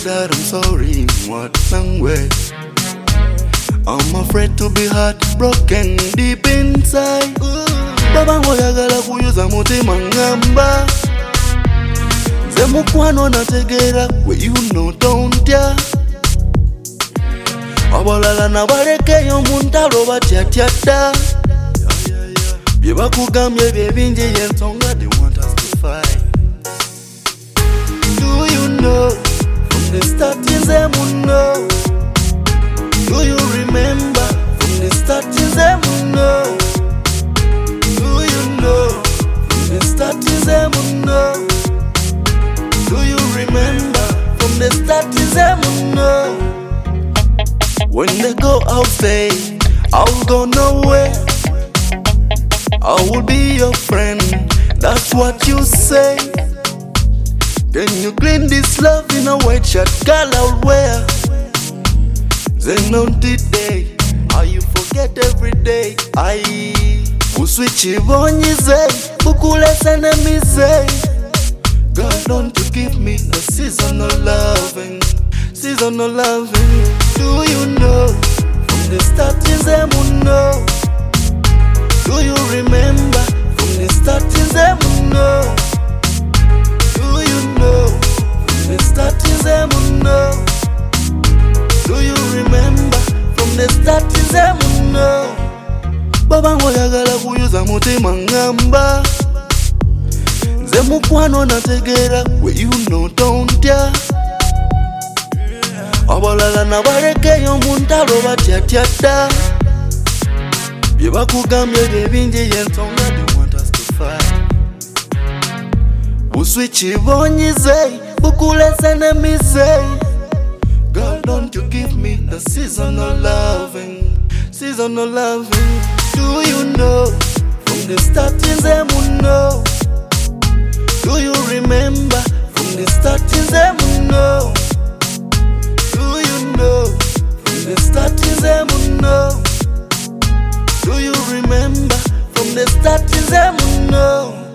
said I'm sorry, what way? I'm afraid to be heartbroken deep inside. Baba ngoyagala kuyuza mutima ngamba. Nze mukwano nategera where you know don't ya. Abalala nabalekeyo mu ntalo batyatyadda. Bye bakugambye bye bingi y'ensonga they want us to fight. Do you know from the start nze muno? Do you remember from the start nze muno? Do you know from the start nze muno? Do you remember from the start nze muno? When they go out say I'll go nowhere, I will be your friend, that's what you say. Then you clean this love in a white shirt, girl I'll wear. Then on the day, how you forget every day. I uswichi bonyize, bukulesa nemize. God don't you give me the seasonal loving, seasonal loving. Do you know from the start nze muno? Do you remember from the start nze muno? Do you know from the start nze muno? Do you remember from the start nze muno? Baba ngoyagala kuyuza mutima ngamba. Nze mukwano nategera where you know don't ya. Abalala nabalekeyo mu ntalo batyatyadda. Bye bakugambye bye bingi y'ensonga they want us to fight. Buswichi bonyize, bukulesa nemize. Girl, don't you give me the seasonal loving, seasonal loving. Do you know from the start nze muno? Do you remember from the start nze muno? Do you know from the start nze muno? Do you remember from the start nze muno?